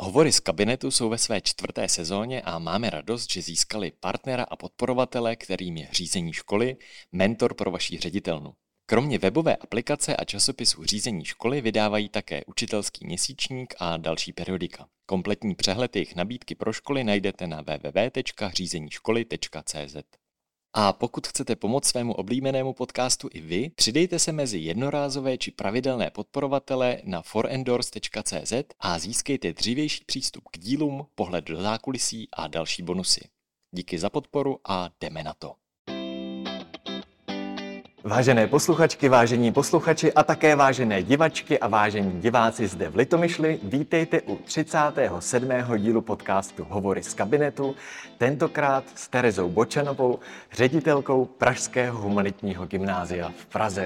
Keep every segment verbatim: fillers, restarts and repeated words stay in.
Hovory z kabinetu jsou ve své čtvrté sezóně a máme radost, že získali partnera a podporovatele, kterým je Řízení školy, mentor pro vaši ředitelnu. Kromě webové aplikace a časopisu Řízení školy vydávají také učitelský měsíčník a další periodika. Kompletní přehled jejich nabídky pro školy najdete na w w w tečka řízení školy tečka c z. A pokud chcete pomoct svému oblíbenému podcastu i vy, přidejte se mezi jednorázové či pravidelné podporovatele na for endorse tečka c z a získejte dřívější přístup k dílům, pohled do zákulisí a další bonusy. Díky za podporu a jdeme na to. Vážené posluchačky, vážení posluchači a také vážené divačky a vážení diváci zde v Litomyšli, vítejte u třicátého sedmého dílu podcastu Hovory z kabinetu, tentokrát s Terezou Bočanovou, ředitelkou Pražského humanitního gymnázia v Praze.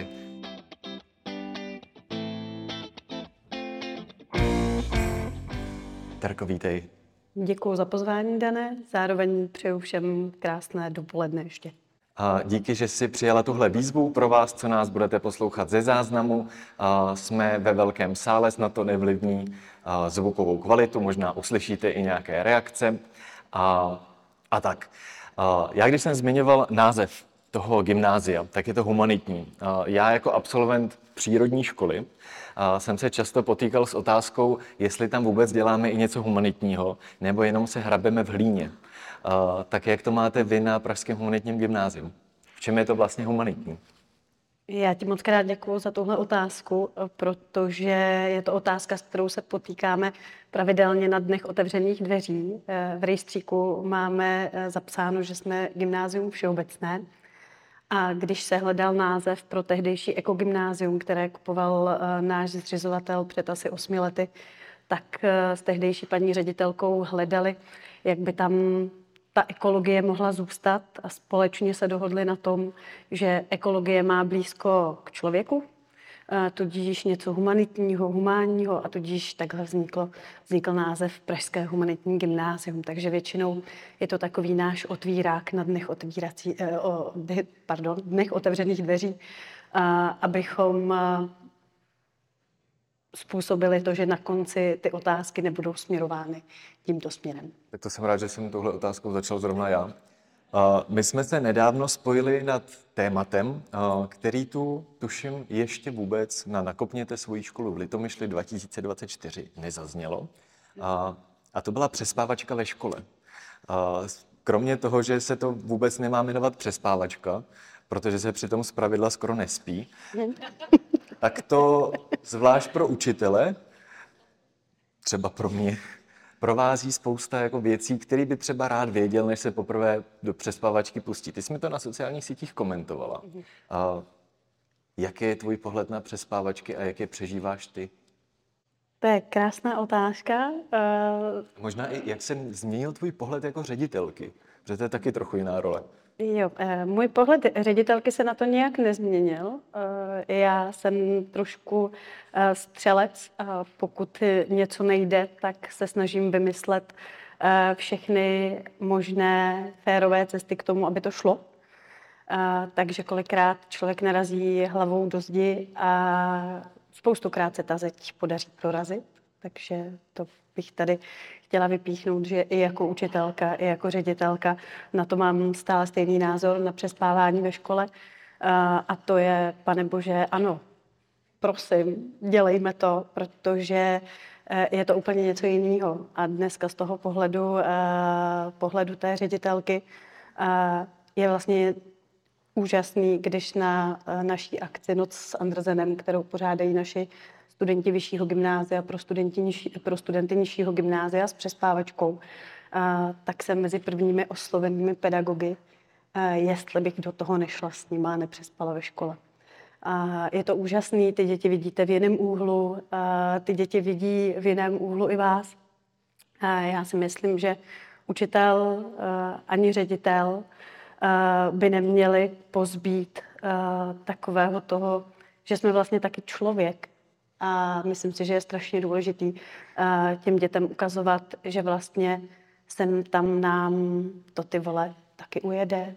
Terko, vítej. Děkuji za pozvání, Dané, zároveň přeju všem krásné dopoledne ještě. A díky, že jsi přijala tuhle výzvu pro vás, co nás budete poslouchat ze záznamu. A jsme ve velkém sále, snad to nevlivní zvukovou kvalitu, možná uslyšíte i nějaké reakce a, a tak. A já, když jsem zmiňoval název toho gymnázia, tak je to humanitní. A já jako absolvent přírodní školy a jsem se často potýkal s otázkou, jestli tam vůbec děláme i něco humanitního, nebo jenom se hrabeme v hlíně. Uh, tak jak to máte vy na Pražském humanitním gymnáziu? V čem je to vlastně humanitní? Já ti moc krát děkuju za tuhle otázku, protože je to otázka, s kterou se potýkáme pravidelně na dnech otevřených dveří. V rejstříku máme zapsáno, že jsme gymnázium všeobecné. A když se hledal název pro tehdejší ekogymnázium, které kupoval náš zřizovatel před asi osmi lety, tak s tehdejší paní ředitelkou hledali, jak by tam ta ekologie mohla zůstat a společně se dohodli na tom, že ekologie má blízko k člověku, tudíž něco humanitního, humánního a tudíž takhle vzniklo, vznikl název Pražské humanitní gymnázium. Takže většinou je to takový náš otvírák na dnech, otvírací, pardon, dnech otevřených dveří, abychom způsobili to, že na konci ty otázky nebudou směrovány tímto směrem. Tak to jsem rád, že jsem touhle otázkou začal zrovna já. My jsme se nedávno spojili nad tématem, který tu, tuším, ještě vůbec na Nakopněte svoji školu v Litomyšli dva tisíce dvacet čtyři nezaznělo. A to byla přespávačka ve škole. Kromě toho, že se to vůbec nemá jmenovat přespávačka, protože se přitom zpravidla skoro nespí, tak to zvlášť pro učitele, třeba pro mě, provází spousta jako věcí, které by třeba rád věděl, než se poprvé do přespávačky pustí. Ty jsi mi to na sociálních sítích komentovala. A jaký je tvůj pohled na přespávačky a jak je přežíváš ty? To je krásná otázka. Možná i jak se změnil tvůj pohled jako ředitelky, protože to je taky trochu jiná role. Jo, můj pohled ředitelky se na to nějak nezměnil. Já jsem trošku střelec a pokud něco nejde, tak se snažím vymyslet všechny možné férové cesty k tomu, aby to šlo. Takže kolikrát člověk narazí hlavou do zdi a spoustukrát se ta zeď podaří prorazit. Takže to bych tady chtěla vypíchnout, že i jako učitelka, i jako ředitelka na to mám stále stejný názor na přespávání ve škole. A to je, pane bože, ano, prosím, dělejme to, protože je to úplně něco jiného. A dneska z toho pohledu, pohledu té ředitelky je vlastně úžasný, když na naší akci Noc s Andersenem, kterou pořádají naši studenti vyššího gymnázia pro, nižší, pro studenty nižšího gymnázia s přespávačkou, a, tak jsem mezi prvními oslovenými pedagogy, a, jestli bych do toho nešla s nima a nepřespala ve škole. A je to úžasný, ty děti vidíte v jiném úhlu, a ty děti vidí v jiném úhlu i vás. A já si myslím, že učitel a, ani ředitel a, by neměli pozbít a, takového toho, že jsme vlastně taky člověk. A myslím si, že je strašně důležitý těm dětem ukazovat, že vlastně sem tam nám to ty vole taky ujede,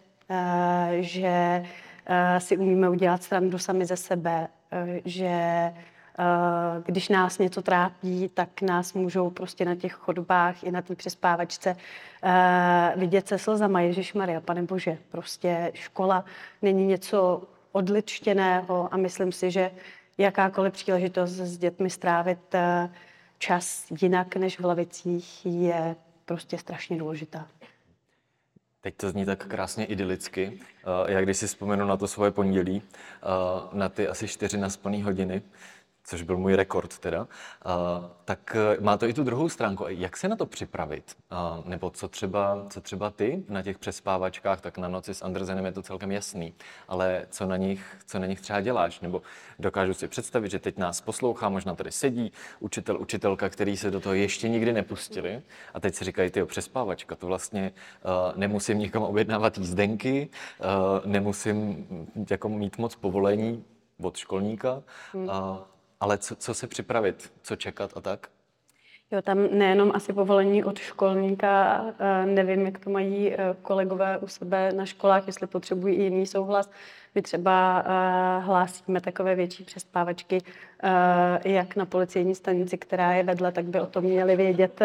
že si umíme udělat srandu sami ze sebe, že Když nás něco trápí, tak nás můžou prostě na těch chodbách i na té přespávačce vidět se slzama. Ježišmarja, Pane Bože, prostě škola není něco odličtěného a myslím si, že jakákoliv příležitost s dětmi strávit čas jinak než v lavicích je prostě strašně důležitá. Teď to zní tak krásně idylicky. Já když si vzpomenu na to svoje pondělí, na ty asi čtyři naspané hodiny, což byl můj rekord teda, tak má to i tu druhou stránku. Jak se na to připravit? Nebo co třeba, co třeba ty na těch přespávačkách, tak na noci s Andersenem je to celkem jasný. Ale co na nich, co na nich třeba děláš? Nebo dokážu si představit, že teď nás poslouchá, možná tady sedí učitel, učitelka, který se do toho ještě nikdy nepustili. A teď si říkají, tyjo, přespávačka, to vlastně uh, nemusím nikam objednávat jízdenky, uh, nemusím jako mít moc povolení od školníka. Hmm. Uh, Ale co, co se připravit, co čekat a tak? Jo, tam nejenom asi povolení od školníka, nevím, jak to mají kolegové u sebe na školách, jestli potřebují i jiný souhlas. My třeba hlásíme takové větší přespávačky, jak na policejní stanici, která je vedle, tak by o tom měli vědět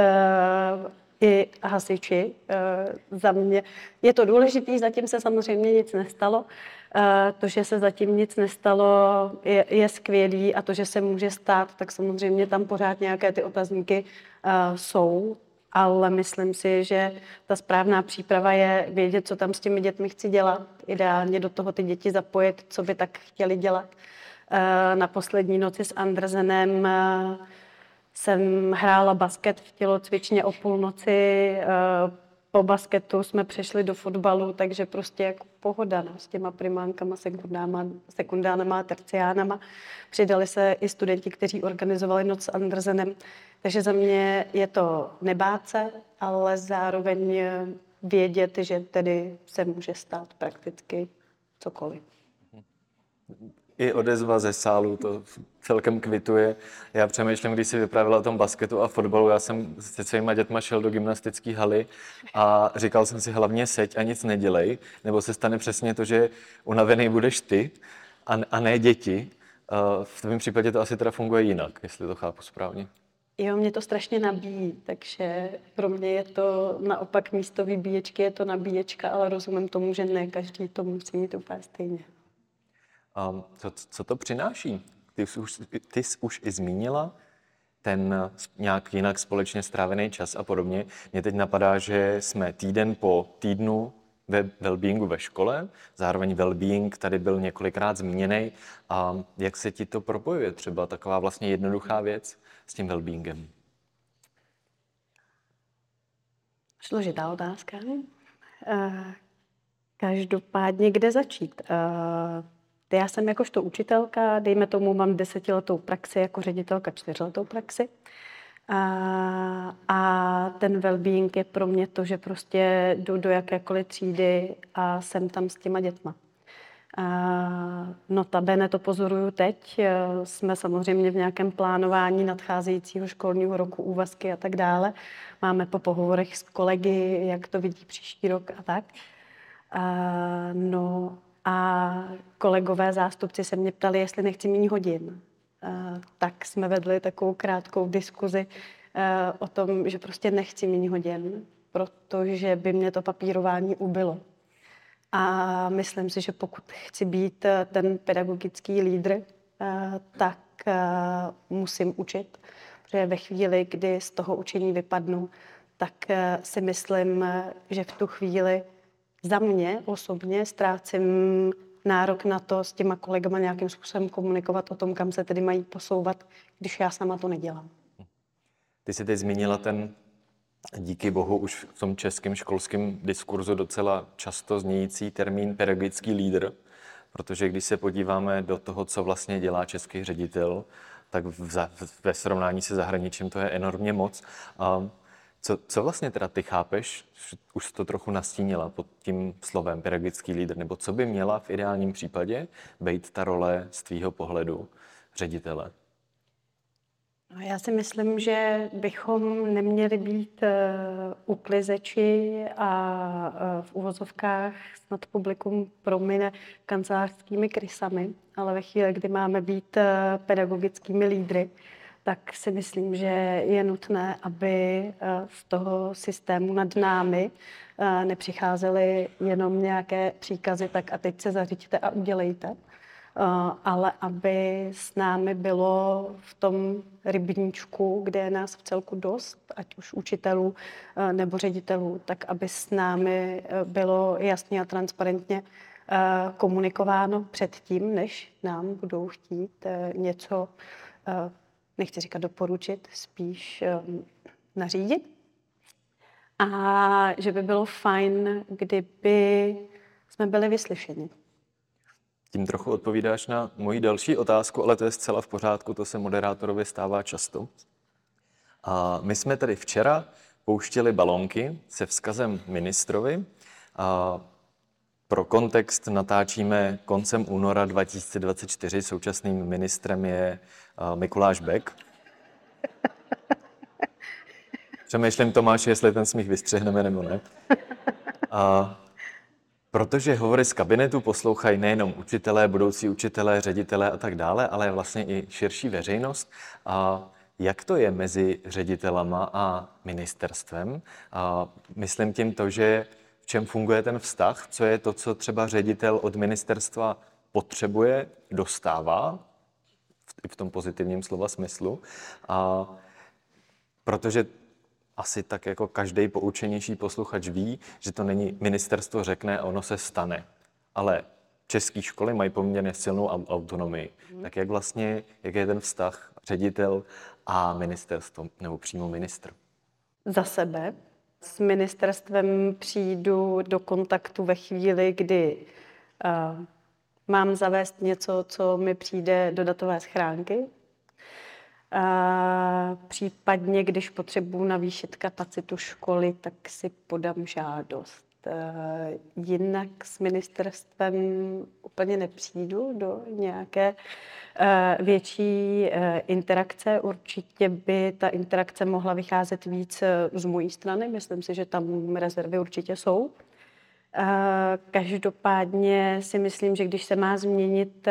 i hasiči. Za mě je to důležité, zatím se samozřejmě nic nestalo. To, že se zatím nic nestalo, je, je skvělý a to, že se může stát, tak samozřejmě tam pořád nějaké ty otazníky uh, jsou, ale myslím si, že ta správná příprava je vědět, co tam s těmi dětmi chci dělat, ideálně do toho ty děti zapojit, co by tak chtěli dělat. Uh, na poslední noci s Andersenem uh, jsem hrála basket v tělocvičně o půlnoci, uh, po basketu jsme přešli do fotbalu, takže prostě jako pohoda, no, s těma primánkama, sekundánama, sekundánama, terciánama. Přidali se i studenti, kteří organizovali noc s Andersenem. Takže za mě je to nebát se, ale zároveň vědět, že tedy se může stát prakticky cokoliv. I odezva ze sálu to celkem kvituje. Já přemýšlím, když si vyprávěla o tom basketu a fotbalu, já jsem se svýma dětma šel do gymnastické haly a říkal jsem si hlavně seď a nic nedělej, nebo se stane přesně to, že unavený budeš ty a, a ne děti. V tvém případě to asi teda funguje jinak, jestli to chápu správně. Jo, mě to strašně nabíjí, takže pro mě je to naopak místo vybíječky, je to nabíječka, ale rozumím tomu, že ne každý to musí mít úplně stejně. Um, co, co to přináší? Ty jsi, už, ty jsi už i zmínila ten nějak jinak společně strávený čas a podobně. Mně teď napadá, že jsme týden po týdnu ve wellbeingu ve škole, zároveň wellbeing tady byl několikrát zmíněný. A jak se ti to propojuje? Třeba taková vlastně jednoduchá věc s tím wellbeingem. Složitá otázka. Každopádně kde začít? Já jsem jakožto učitelka, dejme tomu, mám desetiletou praxi, jako ředitelka čtyřletou praxi. A, a ten wellbeing je pro mě to, že prostě jdu do jakékoliv třídy a jsem tam s těma dětma. A notabene to pozoruju teď. Jsme samozřejmě v nějakém plánování nadcházejícího školního roku, úvazky a tak dále. Máme po pohovorech s kolegy, jak to vidí příští rok a tak. A, no a kolegové zástupci se mě ptali, jestli nechci méně hodin. Uh, tak jsme vedli takovou krátkou diskuzi uh, o tom, že prostě nechci méně hodin, protože by mě to papírování ubilo. A myslím si, že pokud chci být ten pedagogický lídr, uh, tak uh, musím učit, protože ve chvíli, kdy z toho učení vypadnu, tak uh, si myslím, že v tu chvíli za mě osobně ztrácím nárok na to s těma kolegama nějakým způsobem komunikovat o tom, kam se tedy mají posouvat, když já sama to nedělám. Ty jsi teď zmínila ten, díky bohu, už v tom českém školském diskurzu docela často znějící termín pedagogický lídr, protože když se podíváme do toho, co vlastně dělá český ředitel, tak v, v, ve srovnání se zahraničím to je enormně moc. A Co, co vlastně teda ty chápeš, už to trochu nastínila pod tím slovem pedagogický lídr, nebo co by měla v ideálním případě být ta role z tvýho pohledu ředitele? No, já si myslím, že bychom neměli být uh, uklizeči a uh, v uvozovkách snad publikum promine kancelářskými krysami, ale ve chvíli, kdy máme být uh, pedagogickými lídry, tak si myslím, že je nutné, aby uh, z toho systému nad námi uh, nepřicházely jenom nějaké příkazy, tak a teď se zařiďte a udělejte. Uh, ale aby s námi bylo v tom rybníčku, kde je nás v celku dost, ať už učitelů uh, nebo ředitelů, tak aby s námi uh, bylo jasně a transparentně uh, komunikováno předtím, než nám budou chtít uh, něco, uh, nechci říkat doporučit, spíš um, nařídit. A že by bylo fajn, kdyby jsme byli vyslyšeni. Tím trochu odpovídáš na moji další otázku, ale to je zcela v pořádku, to se moderátorovi stává často. A my jsme tady včera pouštěli balónky se vzkazem ministrovi. A pro kontext natáčíme koncem února dva tisíce dvacet čtyři, současným ministrem je Mikuláš Bek. Přemýšlím, Tomáši, jestli ten smích vystřihneme nebo ne. A protože hovory z kabinetu poslouchají nejenom učitelé, budoucí učitelé, ředitelé a tak dále, ale vlastně i širší veřejnost. A jak to je mezi ředitelama a ministerstvem? A myslím tím to, že v čem funguje ten vztah, co je to, co třeba ředitel od ministerstva potřebuje, dostává, i v tom pozitivním slova smyslu. A protože asi tak jako každý poučenější posluchač ví, že to není ministerstvo řekne a ono se stane. Ale české školy mají poměrně silnou autonomii. Hmm. Tak jak vlastně, jak je ten vztah ředitel a ministerstvo, nebo přímo ministr? Za sebe s ministerstvem přijdu do kontaktu ve chvíli, kdy uh, mám zavést něco, co mi přijde do datové schránky. A případně, když potřebuji navýšit kapacitu školy, tak si podám žádost. Jinak s ministerstvem úplně nepřijdu do nějaké větší interakce. Určitě by ta interakce mohla vycházet víc z mojí strany. Myslím si, že tam rezervy určitě jsou. Každopádně si myslím, že když se má změnit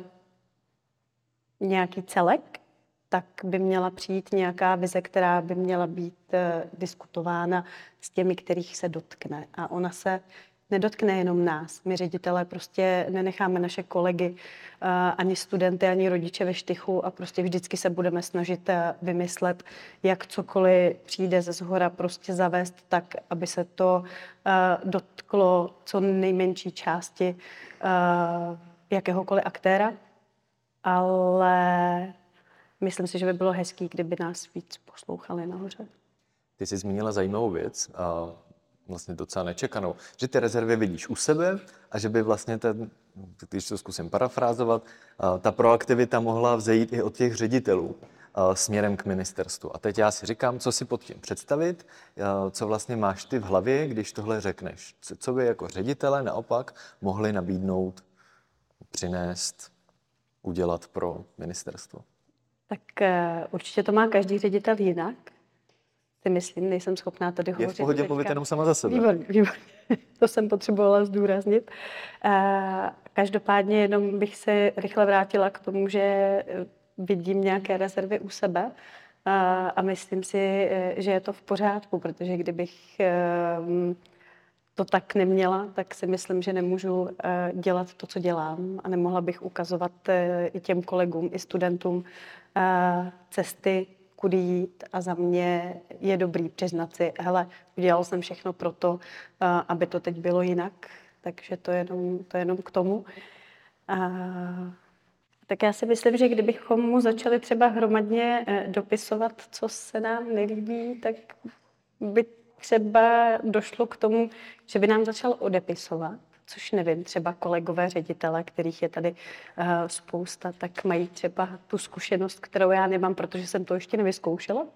nějaký celek, tak by měla přijít nějaká vize, která by měla být uh, diskutována s těmi, kterých se dotkne. A ona se nedotkne jenom nás. My ředitelé prostě nenecháme naše kolegy, uh, ani studenty, ani rodiče ve štychu a prostě vždycky se budeme snažit uh, vymyslet, jak cokoliv přijde ze zhora prostě zavést tak, aby se to uh, dotklo co nejmenší části uh, jakéhokoliv aktéra. Ale myslím si, že by bylo hezký, kdyby nás víc poslouchali nahoře. Ty jsi zmínila zajímavou věc, a vlastně docela nečekanou, že ty rezervy vidíš u sebe a že by vlastně, ten, když to zkusím parafrázovat, ta proaktivita mohla vzejít i od těch ředitelů směrem k ministerstvu. A teď já si říkám, co si pod tím představit, co vlastně máš ty v hlavě, když tohle řekneš. Co by jako ředitele naopak mohli nabídnout, přinést, udělat pro ministerstvo? Tak uh, určitě to má každý ředitel jinak. Si myslím, nejsem schopná tady hovořit. Je v pohodě mluvit jenom sama za sebe. Výborně, výborně. To jsem potřebovala zdůraznit. Uh, každopádně jenom bych se rychle vrátila k tomu, že vidím nějaké rezervy u sebe uh, a myslím si, že je to v pořádku, protože kdybych uh, to tak neměla, tak si myslím, že nemůžu uh, dělat to, co dělám a nemohla bych ukazovat uh, i těm kolegům, i studentům cesty, kudy jít a za mě je dobrý přiznat si, hele, udělal jsem všechno pro to, aby to teď bylo jinak, takže to je jenom, to je jenom k tomu. A, tak já si myslím, že kdybychom mu začali třeba hromadně dopisovat, co se nám nelíbí, tak by třeba došlo k tomu, že by nám začal odepisovat, což nevím, třeba kolegové ředitele, kterých je tady uh, spousta, tak mají třeba tu zkušenost, kterou já nemám, protože jsem to ještě nevyzkoušela. Uh,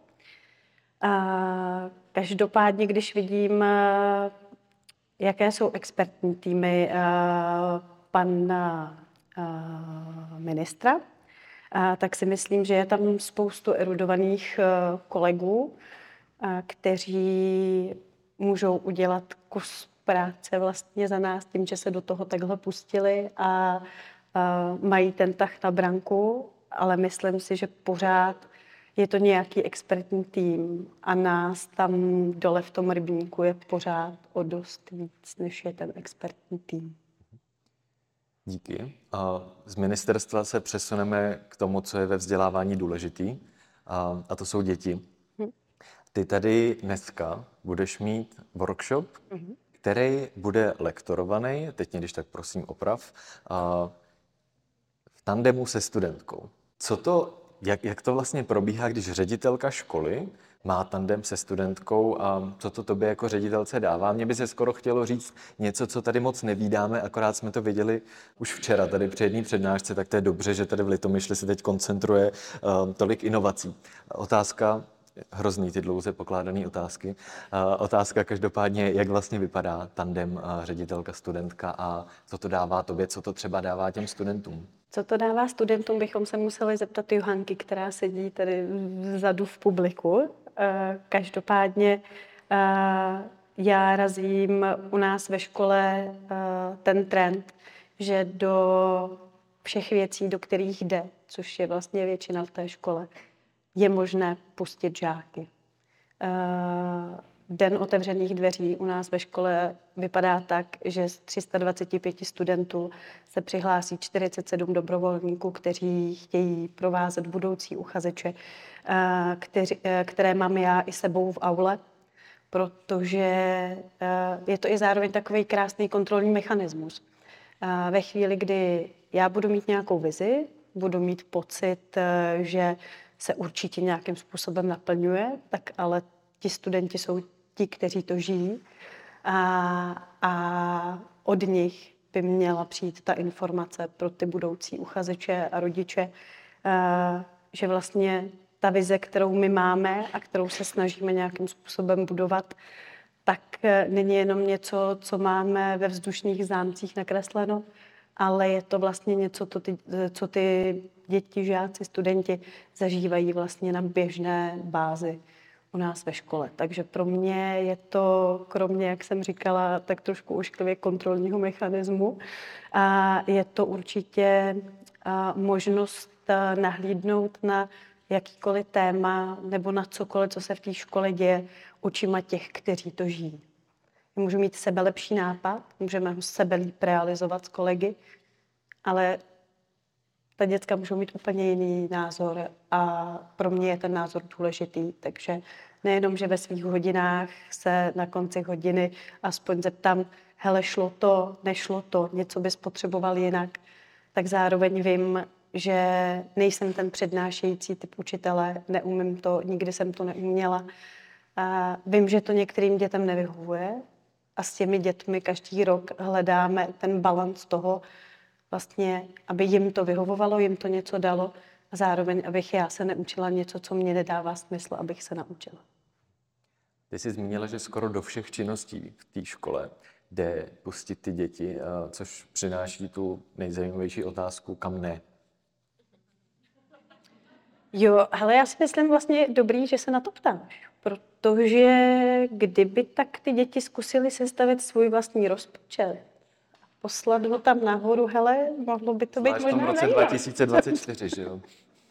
každopádně, když vidím, uh, jaké jsou expertní týmy uh, pana uh, ministra a tak si myslím, že je tam spoustu erudovaných kolegů, a kteří můžou udělat kus práce vlastně za nás tím, že se do toho takhle pustili a, a mají ten tah na branku, ale myslím si, že pořád je to nějaký expertní tým a nás tam dole v tom rybníku je pořád o dost víc, než je ten expertní tým. Díky. A z ministerstva se přesuneme k tomu, co je ve vzdělávání důležitý, a, a to jsou děti. Hm. Ty tady dneska budeš mít workshop, hm. který bude lektorovaný, teď mě když tak prosím oprav, a, v tandemu se studentkou. Co to, jak, jak to vlastně probíhá, když ředitelka školy má tandem se studentkou a co to tobě jako ředitelce dává? Mně by se skoro chtělo říct něco, co tady moc nevídáme, akorát jsme to viděli už včera tady při jedné přednášce, tak to je dobře, že tady v Litomyšli se teď koncentruje uh, tolik inovací. Otázka, hrozný ty dlouze pokládané otázky, uh, otázka každopádně, jak vlastně vypadá tandem uh, ředitelka, studentka a co to dává tobě, co to třeba dává těm studentům? Co to dává studentům, bychom se museli zeptat Johanky, která sedí tady vzadu v publiku. Každopádně já razím u nás ve škole ten trend, že do všech věcí, do kterých jde, což je vlastně většina v té škole, je možné pustit žáky. Den otevřených dveří u nás ve škole vypadá tak, že z tři sta dvacet pět studentů se přihlásí čtyřicet sedm dobrovolníků, kteří chtějí provázet budoucí uchazeče, kteři, které mám já i sebou v aule, protože je to i zároveň takový krásný kontrolní mechanismus. Ve chvíli, kdy já budu mít nějakou vizi, budu mít pocit, že se určitě nějakým způsobem naplňuje, tak ale ti studenti jsou ti, kteří to žijí a, a od nich by měla přijít ta informace pro ty budoucí uchazeče a rodiče, a, že vlastně ta vize, kterou my máme a kterou se snažíme nějakým způsobem budovat, tak není jenom něco, co máme ve vzdušných zámcích nakresleno, ale je to vlastně něco, to ty, co ty děti, žáci, studenti zažívají vlastně na běžné bázi u nás ve škole. Takže pro mě je to, kromě, jak jsem říkala, tak trošku ošklivě kontrolního mechanismu, a je to určitě možnost nahlídnout na jakýkoliv téma nebo na cokoliv, co se v té škole děje, očima těch, kteří to žijí. Můžu mít sebelepší nápad, můžeme ho sebe líp realizovat s kolegy, ale ta děcka můžou mít úplně jiný názor a pro mě je ten názor důležitý, takže nejenom, že ve svých hodinách se na konci hodiny aspoň zeptám, hele, šlo to, nešlo to, něco bys potřeboval jinak, tak zároveň vím, že nejsem ten přednášející typ učitele, neumím to, nikdy jsem to neuměla. A vím, že to některým dětem nevyhovuje a s těmi dětmi každý rok hledáme ten balans toho, vlastně, aby jim to vyhovovalo, jim to něco dalo a zároveň, abych já se neučila něco, co mě nedává smysl, abych se naučila. Ty jsi zmínila, že skoro do všech činností v té škole jde pustit ty děti, což přináší tu nejzajímavější otázku, kam ne. Jo, ale já si myslím vlastně dobrý, že se na to ptáš, protože kdyby tak ty děti zkusili sestavit svůj vlastní rozpočet, poslat ho tam nahoru, hele, mohlo by to být Zvlášť možná v tom roce nejvíc. dva tisíce dvacet čtyři, že jo?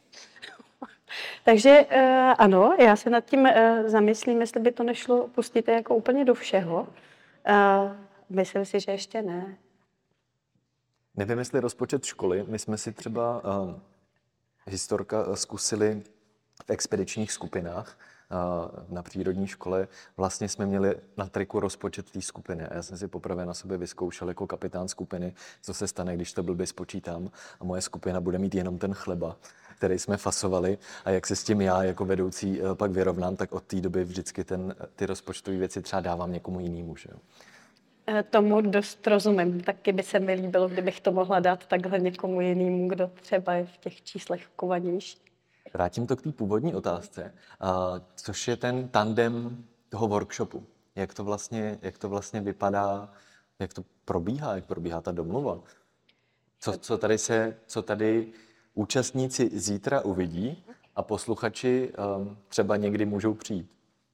Takže uh, ano, já se nad tím uh, zamyslím, jestli by to nešlo pustit jako úplně do všeho. Uh, myslím si, že ještě ne. Nevím, jestli rozpočet školy. My jsme si třeba uh, historka zkusili v expedičních skupinách uh, na přírodní škole. Vlastně jsme měli na triku rozpočet té skupiny. A já jsem si poprvé na sobě vyzkoušel jako kapitán skupiny, co se stane, když to blbě spočítám a moje skupina bude mít jenom ten chleba, který jsme fasovali, a jak se s tím já jako vedoucí uh, pak vyrovnám, tak od té doby vždycky ten, ty rozpočtové věci třeba dávám někomu jinému. Že jo? Tomu dost rozumím. Taky by se mi líbilo, kdybych to mohla dát takhle někomu jinému, kdo třeba je v těch číslech kovanější. Vrátím to k té původní otázce, uh, což je ten tandem toho workshopu. Jak to vlastně, jak to vlastně vypadá, jak to probíhá, jak probíhá ta domluva. Co, co tady se, co tady účastníci zítra uvidí a posluchači um, třeba někdy můžou přijít?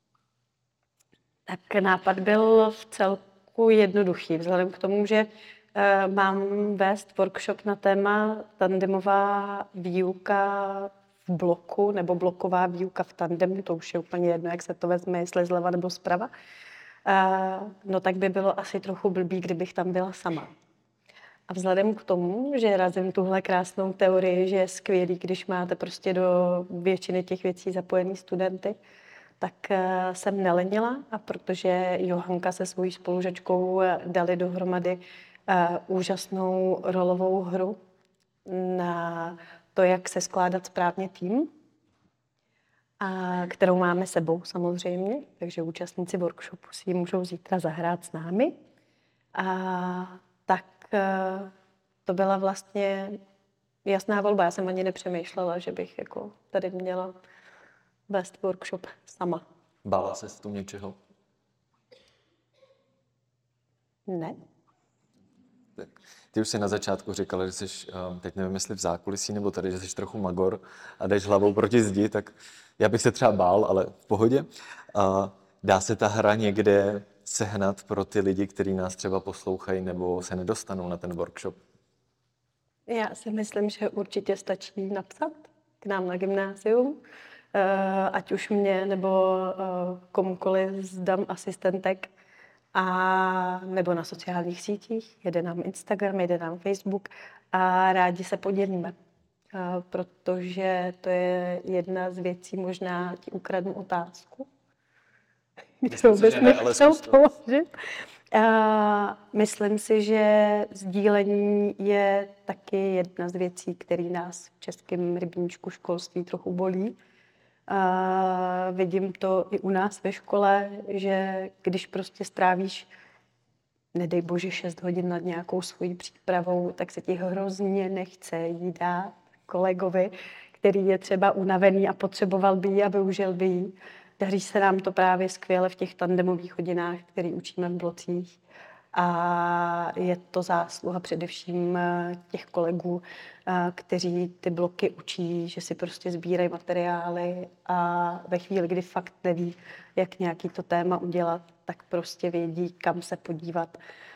Tak nápad byl v celku jednoduchý, vzhledem k tomu, že uh, mám vést workshop na téma tandemová výuka v bloku nebo bloková výuka v tandemu, to už je úplně jedno, jak se to vezme, jestli zleva nebo zprava. Uh, no tak by bylo asi trochu blbý, kdybych tam byla sama. A vzhledem k tomu, že razím tuhle krásnou teorii, že je skvělý, když máte prostě do většiny těch věcí zapojený studenty, tak uh, jsem nelenila, a protože Johanka se svojí spolužačkou dali dohromady uh, úžasnou rolovou hru na to, jak se skládat správně tým, a kterou máme sebou samozřejmě, takže účastníci workshopu si ji můžou zítra zahrát s námi. A tak uh, to byla vlastně jasná volba. Já jsem ani nepřemýšlela, že bych jako tady měla vést workshop sama. Bála ses tu něčeho? Ne. Tak. Ty už jsi na začátku říkala, že jsi, teď nevím, jestli v zákulisí nebo tady, že jsi trochu magor a jdeš hlavou proti zdi, tak já bych se třeba bál, ale v pohodě. A dá se ta hra někde sehnat pro ty lidi, kteří nás třeba poslouchají nebo se nedostanou na ten workshop? Já si myslím, že určitě stačí napsat k nám na gymnázium, ať už mě nebo komukoliv zdám asistentek, a nebo na sociálních sítích, jede nám Instagram, jede nám Facebook a rádi se podělíme, protože to je jedna z věcí, možná ti ukradnu otázku, kterou bys mi chtěl položit. Myslím si, že sdílení je taky jedna z věcí, které nás v českém rybníčku školství trochu bolí. A vidím to i u nás ve škole, že když prostě strávíš, nedej bože, šest hodin nad nějakou svojí přípravou, tak se ti hrozně nechce jí dát kolegovi, který je třeba unavený a potřeboval by jí a využil by jí. Daří se nám to právě skvěle v těch tandemových hodinách, které učíme v blocích. A je to zásluha především těch kolegů, kteří ty bloky učí, že si prostě sbírají materiály a ve chvíli, kdy fakt neví, jak nějaký to téma udělat, tak prostě vědí, kam se podívat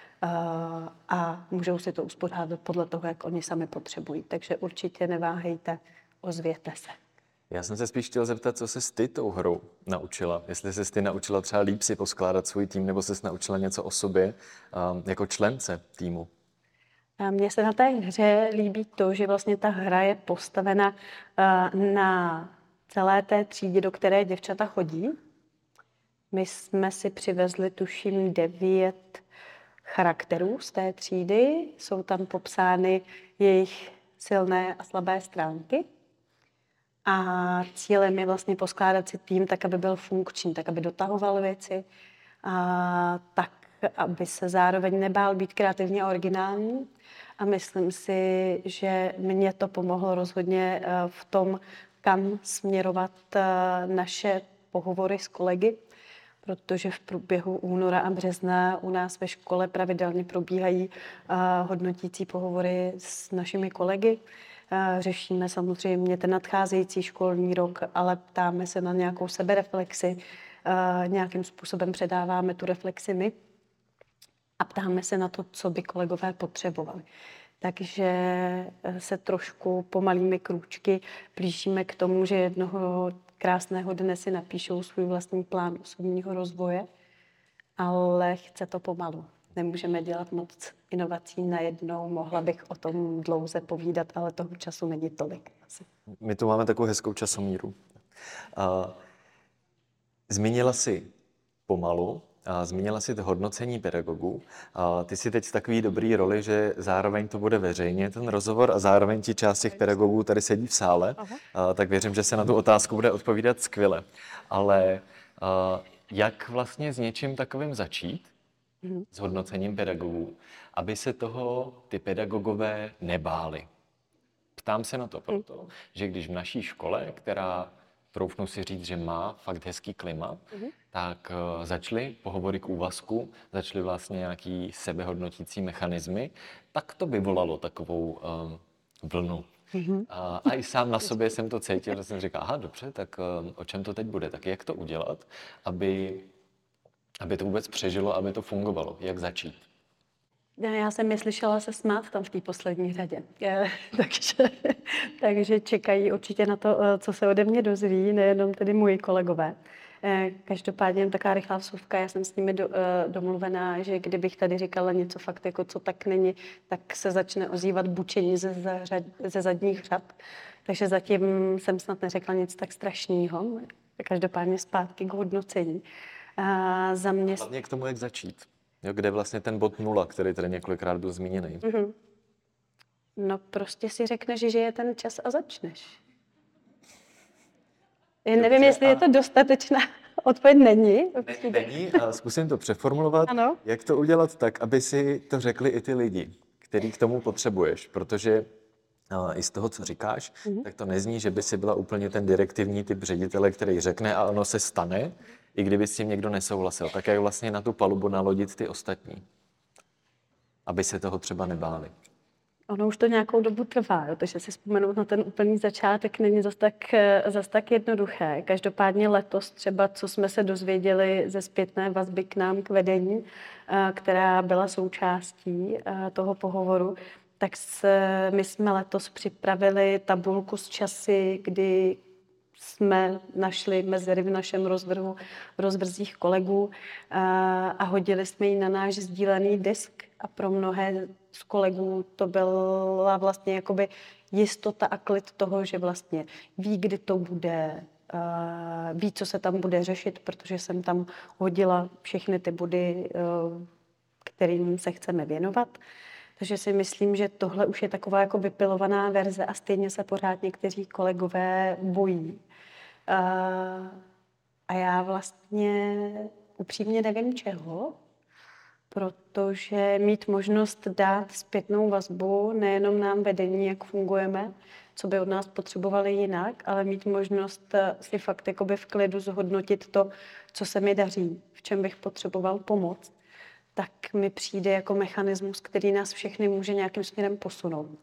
a můžou si to uspořádat podle toho, jak oni sami potřebují. Takže určitě neváhejte, ozvěte se. Já jsem se spíš chtěl zeptat, co ses ty tou hrou naučila. Jestli ses ty naučila třeba líp si poskládat svůj tým, nebo ses naučila něco o sobě um, jako člence týmu. Mně se na té hře líbí to, že vlastně ta hra je postavena uh, na celé té třídě, do které děvčata chodí. My jsme si přivezli, tuším, devět charakterů z té třídy. Jsou tam popsány jejich silné a slabé stránky. A cílem je vlastně poskládat si tým tak, aby byl funkční, tak, aby dotahoval věci, a tak, aby se zároveň nebál být kreativně originální. A myslím si, že mě to pomohlo rozhodně v tom, kam směrovat naše pohovory s kolegy, protože v průběhu února a března u nás ve škole pravidelně probíhají hodnotící pohovory s našimi kolegy. Řešíme samozřejmě ten nadcházející školní rok, ale ptáme se na nějakou sebereflexi, nějakým způsobem předáváme tu reflexi my a ptáme se na to, co by kolegové potřebovali. Takže se trošku pomalými krůčky blížíme k tomu, že jednoho krásného dne si napíšou svůj vlastní plán osobního rozvoje, ale chce to pomalu. Nemůžeme dělat moc inovací najednou, mohla bych o tom dlouze povídat, ale toho času není tolik. Asi. My tu máme takovou hezkou časomíru. A zmínila jsi pomalu, a zmínila jsi to hodnocení pedagogů. A ty jsi teď v takový dobrý roli, že zároveň to bude veřejně, ten rozhovor, a zároveň ti část těch pedagogů tady sedí v sále, a tak věřím, že se na tu otázku bude odpovídat skvěle. Ale a jak vlastně s něčím takovým začít? S hodnocením pedagogů, aby se toho ty pedagogové nebáli. Ptám se na to proto, že když v naší škole, která, troufnu si říct, že má fakt hezký klima, mm. tak uh, začaly pohovory k úvazku, začaly vlastně nějaký sebehodnotící mechanismy, tak to vyvolalo takovou um, vlnu. Mm-hmm. A, a i sám na sobě jsem to cítil, že jsem říkal, aha, dobře, tak um, o čem to teď bude? Tak jak to udělat, aby, aby to vůbec přežilo, aby to fungovalo? Jak začít? Já jsem je slyšela se smát tam v té poslední řadě. takže, takže čekají určitě na to, co se ode mě dozví, nejenom tedy moji kolegové. Každopádně taková rychlá vsuvka, já jsem s nimi do, domluvená, že kdybych tady říkala něco fakt jako co tak není, tak se začne ozývat bučení ze, zařad, ze zadních řad. Takže zatím jsem snad neřekla nic tak strašného. Každopádně zpátky k hodnocení. A za mě... Hlavně k tomu, jak začít. Jo, kde vlastně ten bod nula, který tady několikrát byl zmíněný. Mm-hmm. No prostě si řekneš, že je ten čas a začneš. Já nevím, Dobře, jestli a... je to dostatečná odpověď. Není. Ne, není, a zkusím to přeformulovat. Ano. Jak to udělat tak, aby si to řekli i ty lidi, který k tomu potřebuješ, protože a, i z toho, co říkáš, mm-hmm. tak to nezní, že by si byla úplně ten direktivní typ ředitele, který řekne a ono se stane, i kdyby s tím někdo nesouhlasil. Tak jak vlastně na tu palubu nalodit ty ostatní, aby se toho třeba nebáli. Ono už to nějakou dobu trvá, jo, takže si vzpomenout na ten úplný začátek není zas tak, zas tak jednoduché. Každopádně letos třeba, co jsme se dozvěděli ze zpětné vazby k nám k vedení, která byla součástí toho pohovoru, tak se, my jsme letos připravili tabulku s časy, kdy jsme našli mezery v našem rozvrhu, v rozvrzích kolegů a, a hodili jsme ji na náš sdílený disk a pro mnohé z kolegů to byla vlastně jakoby jistota a klid toho, že vlastně ví, kdy to bude, a ví, co se tam bude řešit, protože jsem tam hodila všechny ty body, kterým se chceme věnovat. Takže si myslím, že tohle už je taková jako vypilovaná verze a stejně se pořád někteří kolegové bojí. A já vlastně upřímně nevím čeho, protože mít možnost dát zpětnou vazbu nejenom nám vedení, jak fungujeme, co by od nás potřebovali jinak, ale mít možnost si fakt jakoby v klidu zhodnotit to, co se mi daří, v čem bych potřeboval pomoct, tak mi přijde jako mechanismus, který nás všechny může nějakým směrem posunout.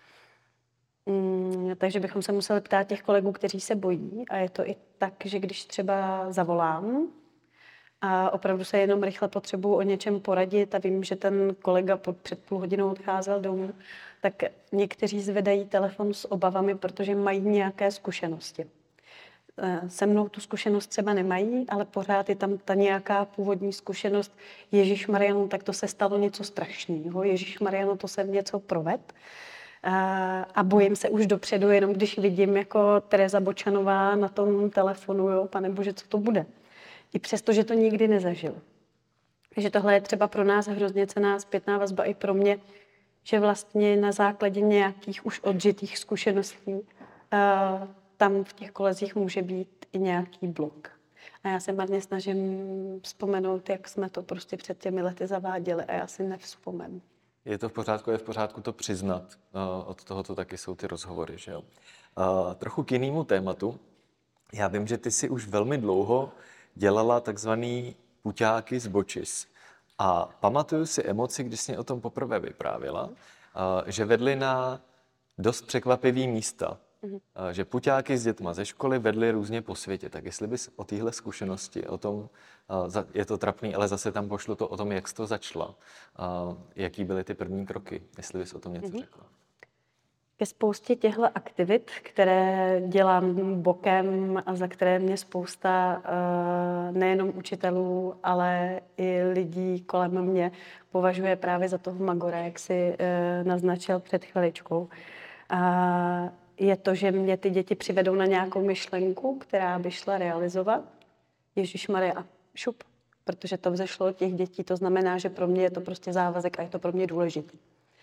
Mm, takže bychom se museli ptát těch kolegů, kteří se bojí. A je to i tak, že když třeba zavolám a opravdu se jenom rychle potřebuji o něčem poradit a vím, že ten kolega pod, před půl hodinou odcházel domů, tak někteří zvedají telefon s obavami, protože mají nějaké zkušenosti. Se mnou tu zkušenost třeba nemají, ale pořád je tam ta nějaká původní zkušenost. Ježíš Mariano, tak to se stalo něco strašného. Ježíš Mariano, to jsem něco proved. A bojím se už dopředu, jenom když vidím jako Tereza Bočanová na tom telefonu, jo, pane bože, co to bude. I přesto, že to nikdy nezažil. Takže tohle je třeba pro nás hrozně cenná zpětná vazba i pro mě, že vlastně na základě nějakých už odžitých zkušeností tam v těch kolezích může být i nějaký blok. A já se marně snažím vzpomenout, jak jsme to prostě před těmi lety zaváděli a já si nevzpomenu. Je to v pořádku, je v pořádku to přiznat. Od toho to taky jsou ty rozhovory, že jo. A trochu k jinému tématu. Já vím, že ty si už velmi dlouho dělala takzvaný puťáky z bočis. A pamatuju si emoci, když jsi o tom poprvé vyprávěla, že vedli na dost překvapivý místa. Mm-hmm. Že puťáky s dětma ze školy vedli různě po světě. Tak jestli bys o téhle zkušenosti, o tom, je to trapný, ale zase tam pošlu to o tom, jak jsi to začala. Jaký byly ty první kroky, jestli bys o tom něco mm-hmm. řekla. Ke spoustě těchto aktivit, které dělám bokem a za které mě spousta nejenom učitelů, ale i lidí kolem mě považuje právě za toho magora, jak si naznačil před chviličkou. A je to, že mě ty děti přivedou na nějakou myšlenku, která by šla realizovat. Ježišmarja a šup, protože to vzešlo od těch dětí, to znamená, že pro mě je to prostě závazek a je to pro mě důležité.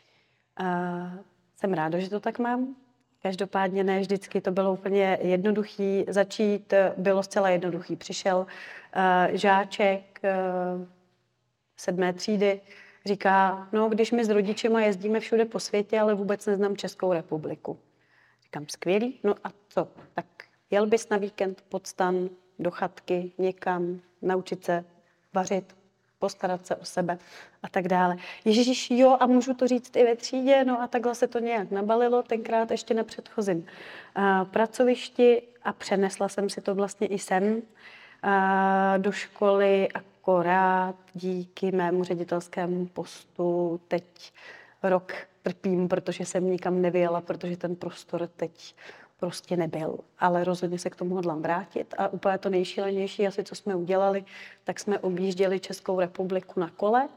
Jsem ráda, že to tak mám. Každopádně ne vždycky to bylo úplně jednoduchý. Začít bylo zcela jednoduchý. Přišel uh, žáček uh, sedmé třídy, říká, no když my s rodičema jezdíme všude po světě, ale vůbec neznám Českou republiku. Říkám, skvělý, no a co? Tak jel bys na víkend pod stan, do chatky, někam, naučit se vařit. postarat se o sebe a tak dále. Ježiš, jo, a můžu to říct i ve třídě, no a takhle se to nějak nabalilo, tenkrát ještě na předchozím uh, pracovišti a přenesla jsem si to vlastně i sem uh, do školy, akorát díky mému ředitelskému postu teď rok trpím, protože jsem nikam nevyjela, protože ten prostor teď prostě nebyl. Ale rozhodně se k tomu hodlám vrátit. A úplně to nejšílenější, asi co jsme udělali, tak jsme objížděli Českou republiku na kole.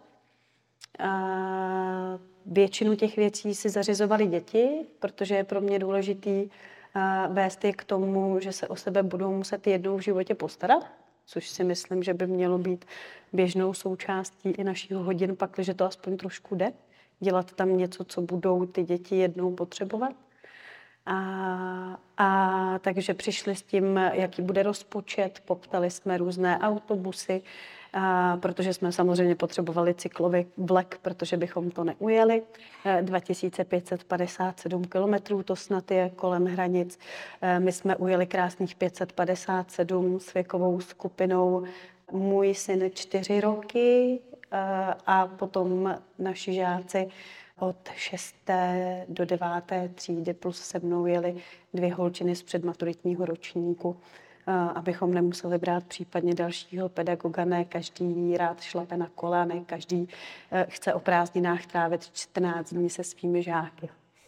A většinu těch věcí si zařizovali děti, protože je pro mě důležitý vést je k tomu, že se o sebe budou muset jednou v životě postarat, což si myslím, že by mělo být běžnou součástí i našich hodin, pakliže to aspoň trošku jde. Dělat tam něco, co budou ty děti jednou potřebovat. A, a takže přišli s tím, jaký bude rozpočet, poptali jsme různé autobusy, a, protože jsme samozřejmě potřebovali cyklový vlek, protože bychom to neujeli. dva tisíce pět set padesát sedm kilometrů, to snad je kolem hranic. My jsme ujeli krásných pět set padesát sedm s věkovou skupinou. Můj syn čtyři roky a, a potom naši žáci od šesté do deváté třídy plus se mnou jeli dvě holčiny z předmaturitního ročníku, abychom nemuseli brát případně dalšího pedagoga. Ne každý rád šlape na kole, ne každý chce o prázdninách trávit čtrnáct dní se svými žáky.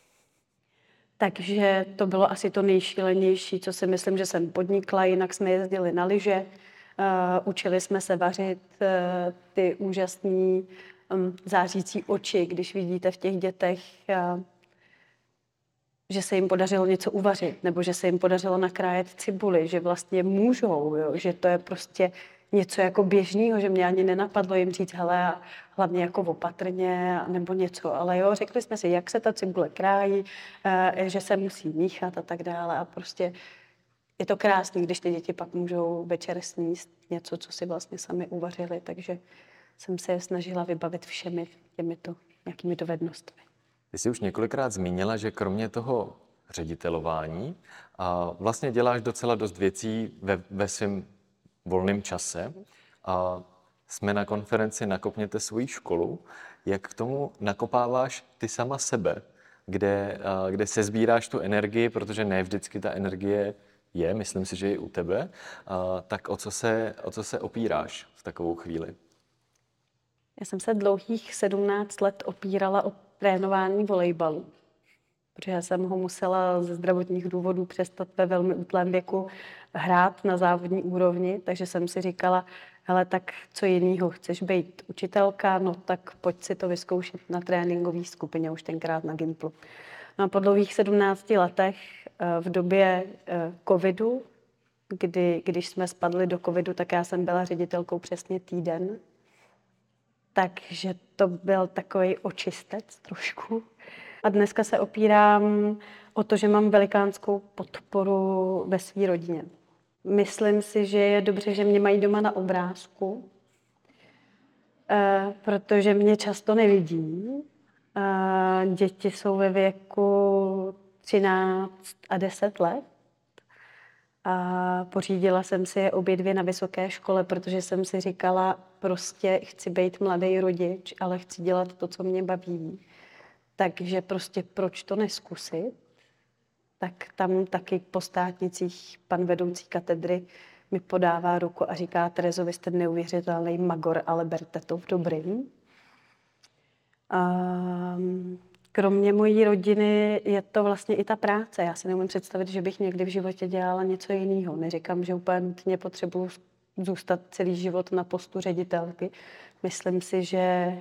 Takže to bylo asi to nejšílenější, co si myslím, že jsem podnikla. Jinak jsme jezdili na lyže, učili jsme se vařit, ty úžasný zářící oči, když vidíte v těch dětech, že se jim podařilo něco uvařit, nebo že se jim podařilo nakrájet cibuli, že vlastně můžou, jo? Že to je prostě něco jako běžného, že mě ani nenapadlo jim říct, hele, a hlavně jako opatrně, nebo něco, ale jo, řekli jsme si, jak se ta cibule krájí, že se musí míchat a tak dále a prostě je to krásný, když ty děti pak můžou večer sníst něco, co si vlastně sami uvařili, takže jsem se je snažila vybavit všemi těmito nějakými dovednostmi. Ty jsi už několikrát zmínila, že kromě toho ředitelování a vlastně děláš docela dost věcí ve, ve svém volném čase. A jsme na konferenci Nakopněte svoji školu. Jak k tomu nakopáváš ty sama sebe, kde, kde se sbíráš tu energii, protože ne vždycky ta energie je, myslím si, že je u tebe, tak o co se, o co se opíráš v takovou chvíli? Já jsem se dlouhých sedmnáct let opírala o trénování volejbalu, protože jsem ho musela ze zdravotních důvodů přestat ve velmi útlém věku hrát na závodní úrovni, takže jsem si říkala, hele, tak co jinýho, chceš být učitelka, no tak pojď si to vyzkoušet na tréninkové skupině, už tenkrát na Gimplu. No a po dlouhých sedmnácti letech v době covidu, kdy, když jsme spadli do covidu, tak já jsem byla ředitelkou přesně týden. Takže to byl takový očistec trošku. A dneska se opírám o to, že mám velikánskou podporu ve své rodině. Myslím si, že je dobře, že mě mají doma na obrázku, protože mě často nevidí. Děti jsou ve věku třináct a deset let. A pořídila jsem si je obě dvě na vysoké škole, protože jsem si říkala, prostě chci být mladý rodič, ale chci dělat to, co mě baví. Takže prostě proč to neskusit? Tak tam taky po státnicích pan vedoucí katedry mi podává ruku a říká, Terezo, vy jste neuvěřitelný magor, ale berte to v dobrým. Um, Kromě mojí rodiny je to vlastně i ta práce. Já si neumím představit, že bych někdy v životě dělala něco jiného. Neříkám, že úplně nutně potřebuji zůstat celý život na postu ředitelky. Myslím si, že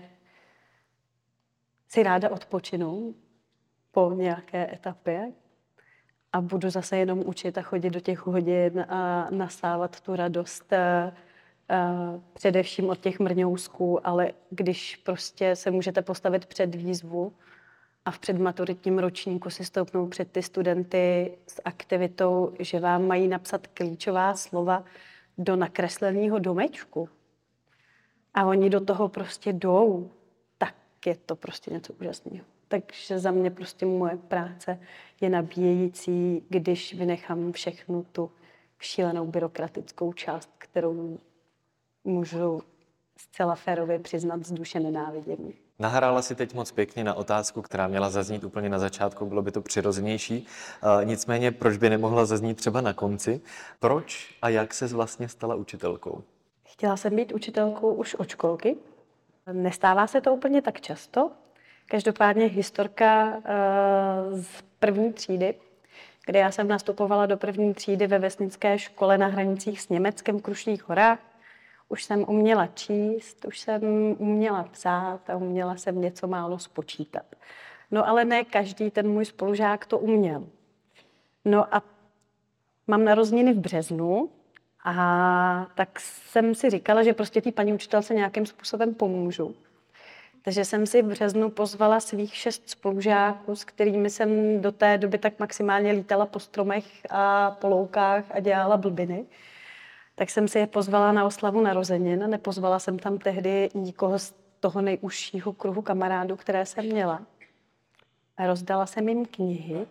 si ráda odpočinu po nějaké etapě a budu zase jenom učit a chodit do těch hodin a nasávat tu radost Uh, především od těch mrňousků, ale když prostě se můžete postavit před výzvu a v předmaturitním ročníku si stoupnou před ty studenty s aktivitou, že vám mají napsat klíčová slova do nakresleného domečku a oni do toho prostě jdou, tak je to prostě něco úžasného. Takže za mě prostě moje práce je nabíjející, když vynechám všechnu tu šílenou byrokratickou část, kterou můžu zcela férově přiznat, z duše nenávidím. Nahrála si teď moc pěkně na otázku, která měla zaznít úplně na začátku, bylo by to přirozenější. Uh, nicméně, proč by nemohla zaznít třeba na konci? Proč a jak ses vlastně stala učitelkou? Chtěla jsem být učitelkou už od školky. Nestává se to úplně tak často. Každopádně historka uh, z první třídy, kde já jsem nastupovala do první třídy ve vesnické škole na hranicích s Německem v Krušných horách. Už jsem uměla číst, už jsem uměla psát a uměla jsem něco málo spočítat. No ale ne každý ten můj spolužák to uměl. No a mám narozeniny v březnu a tak jsem si říkala, že prostě té paní učitelce nějakým způsobem pomůžu. Takže jsem si v březnu pozvala svých šest spolužáků, s kterými jsem do té doby tak maximálně lítala po stromech a po loukách a dělala blbiny. Tak jsem si je pozvala na oslavu narozenin. Nepozvala jsem tam tehdy nikoho z toho nejužšího kruhu kamarádů, které jsem měla. A rozdala jsem jim knihy.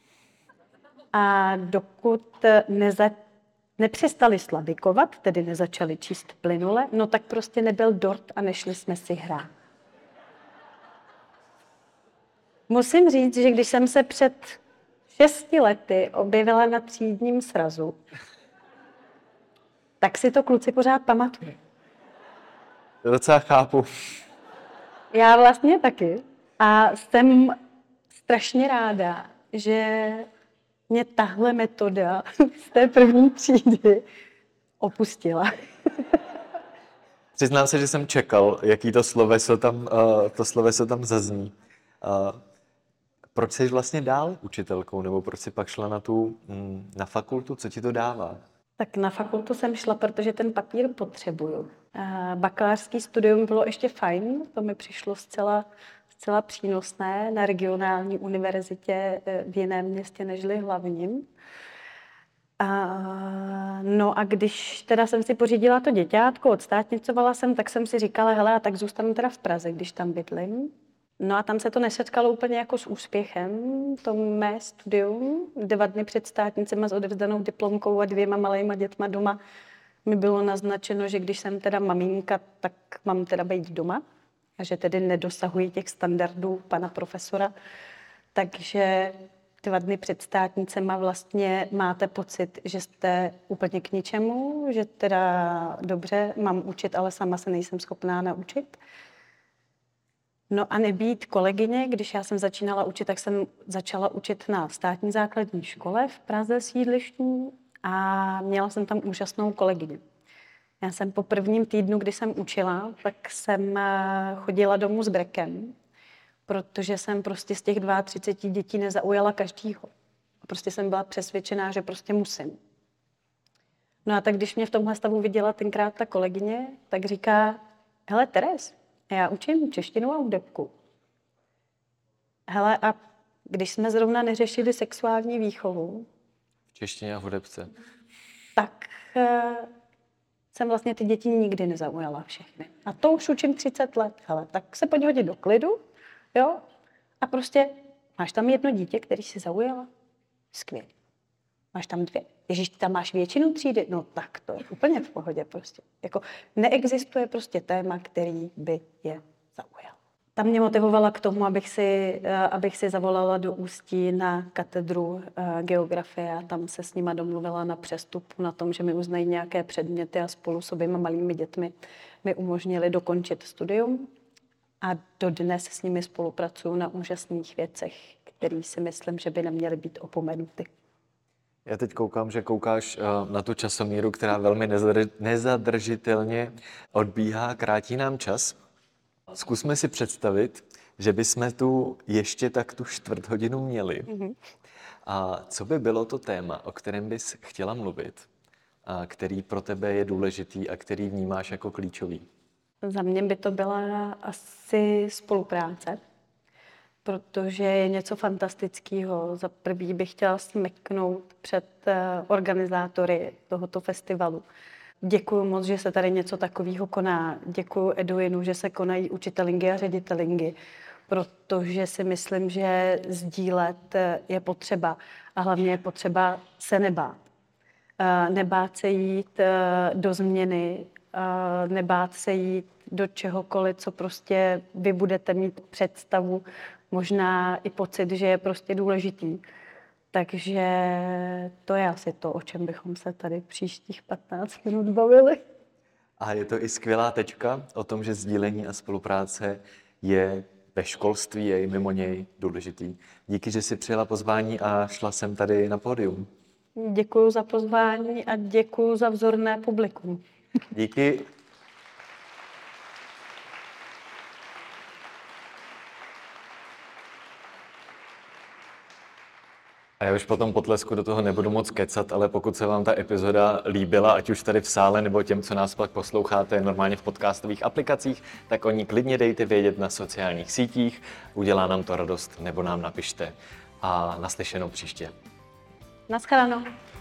A dokud neza, nepřestali slabikovat, tedy nezačali číst plynule, no tak prostě nebyl dort a nešli jsme si hrát. Musím říct, že když jsem se před šesti lety objevila na třídním srazu, tak si to kluci pořád pamatují. To docela chápu. Já vlastně taky. A jsem strašně ráda, že mě tahle metoda z té první třídy opustila. Přiznám se, že jsem čekal, jaký to sloveso tam, uh, to sloveso tam zazní. Uh, proč jsi vlastně dál učitelkou, nebo proč jsi pak šla na tu, mm, na fakultu, co ti to dává? Tak na fakultu jsem šla, protože ten papír potřebuju. Bakalářský studium bylo ještě fajn, to mi přišlo zcela, zcela přínosné na regionální univerzitě v jiném městě nežli hlavním. A, no a když teda jsem si pořídila to děťátko, odstátnicovala jsem, tak jsem si říkala, hele, a tak zůstanu teda v Praze, když tam bydlím. No a tam se to nesetkalo úplně jako s úspěchem, to mé studium. Dva dny před státnicem a s odevzdanou diplomkou a dvěma malejma dětma doma mi bylo naznačeno, že když jsem teda maminka, tak mám teda být doma a že tedy nedosahuji těch standardů pana profesora. Takže dva dny před státnicem a vlastně máte pocit, že jste úplně k ničemu, že teda dobře, mám učit, ale sama se nejsem schopná naučit. No a nebýt kolegyně, když já jsem začínala učit, tak jsem začala učit na státní základní škole v Praze sídlištní a měla jsem tam úžasnou kolegyni. Já jsem po prvním týdnu, kdy jsem učila, tak jsem chodila domů s brekem, protože jsem prostě z těch třicet dva dětí nezaujala každýho. A prostě jsem byla přesvědčená, že prostě musím. No a tak když mě v tomhle stavu viděla tenkrát ta kolegyně, tak říká, hele Teres, já učím češtinu a hudebku. Hele, a když jsme zrovna neřešili sexuální výchovu, V češtině a hudebce. tak uh, jsem vlastně ty děti nikdy nezaujala všechny. A to už učím třicet let. Hele, tak se pojď hodit do klidu, jo? A prostě máš tam jedno dítě, který si zaujala? Skvělý. Máš tam dvě. Ježíš, ty tam máš většinu třídy? No tak to je úplně v pohodě prostě. Jako neexistuje prostě téma, který by je zaujal. Tam mě motivovala k tomu, abych si, abych si zavolala do Ústí na katedru geografie a tam se s nima domluvila na přestupu, na tom, že mi uznají nějaké předměty a spolu s oběma malými dětmi mi umožnili dokončit studium. A dodnes s nimi spolupracuju na úžasných věcech, které si myslím, že by neměly být opomenuty. Já teď koukám, že koukáš na tu časomíru, která velmi nezadržitelně odbíhá, krátí nám čas. Zkusme si představit, že bychom tu ještě tak tu čtvrt hodinu měli. Mm-hmm. A co by bylo to téma, o kterém bys chtěla mluvit, a který pro tebe je důležitý a který vnímáš jako klíčový? Za mě by to byla asi spolupráce, protože je něco fantastického. Za prvý bych chtěla smeknout před organizátory tohoto festivalu. Děkuju moc, že se tady něco takového koná. Děkuju Eduinu, že se konají učitelingy a ředitelingy, protože si myslím, že sdílet je potřeba a hlavně je potřeba se nebát. Nebát se jít do změny, nebát se jít do čehokoliv, co prostě vy budete mít představu, možná i pocit, že je prostě důležitý. Takže to je asi to, o čem bychom se tady příštích patnáct minut bavili. A je to i skvělá tečka o tom, že sdílení a spolupráce je ve školství a i mimo něj důležitý. Díky, že jsi přijela pozvání a šla jsem tady na pódium. Děkuji za pozvání a děkuji za vzorné publikum. Díky. A já už po tom potlesku do toho nebudu moc kecat, ale pokud se vám ta epizoda líbila, ať už tady v sále, nebo těm, co nás pak posloucháte normálně v podcastových aplikacích, tak o ní klidně dejte vědět na sociálních sítích, udělá nám to radost, nebo nám napište. A naslyšenou příště. Naschledanou.